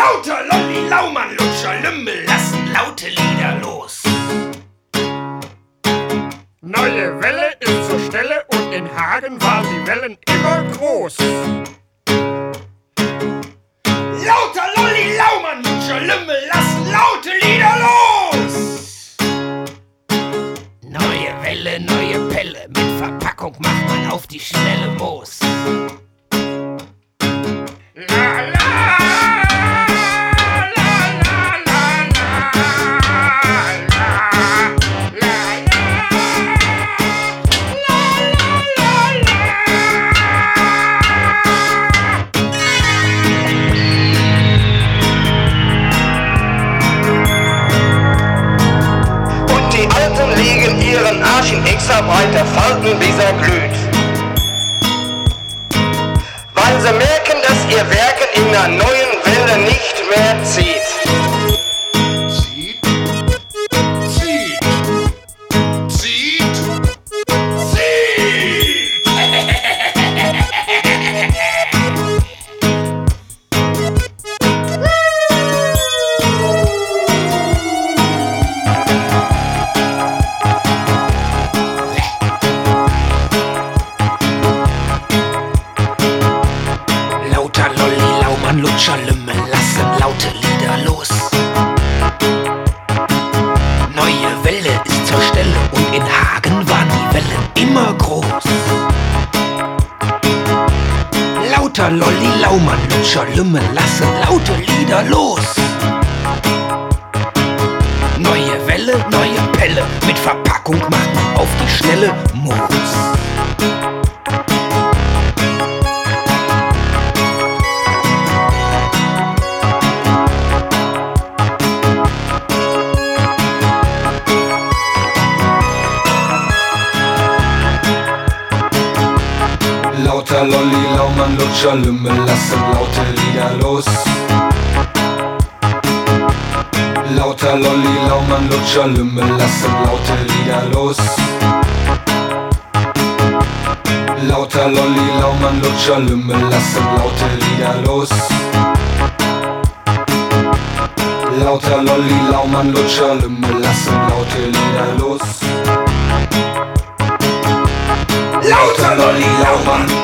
Lauter Lolli, Laumann, Lutscher, Lümmel lassen laute Lieder los. Neue Welle ist zur Stelle und in Hagen waren die Wellen immer groß. Lauter Lolli, Laumann, Lutscher, Lümmel lassen laute Lieder los. Neue Welle, neue Pelle, mit Verpackung macht man auf die schnelle Moos. La la. Legen ihren Arsch in extra breite Falten, bis er glüht. Weil sie merken, dass ihr Werken in einer neuen Welle nicht mehr zieht. Zieht, zieht, zieht, zieht. Lauter Lolli, Laumann, Lutscher, Lümmel lassen laute Lieder los. Neue Welle ist zur Stelle und in Hagen waren die Wellen immer groß. Lauter Lolli, Laumann, Lutscher, Lümmel lassen laute Lieder los. Neue Welle, neue Pelle, mit Verpackung macht man auf die schnelle Moos. Lauter Lolli, Laumann, Lutscher, Lümmel lassen laute Lieder los. Lauter Lolli, Laumann, Lutscher, Lümmel lassen laute Lieder los. Lauter Lolli, Laumann, Lutscher, Lümmel lassen laute Lieder los. Lauter Lolli, Laumann, Lutscher, Lümmel lassen laute Lieder los. Lauter Lolli, Laumann,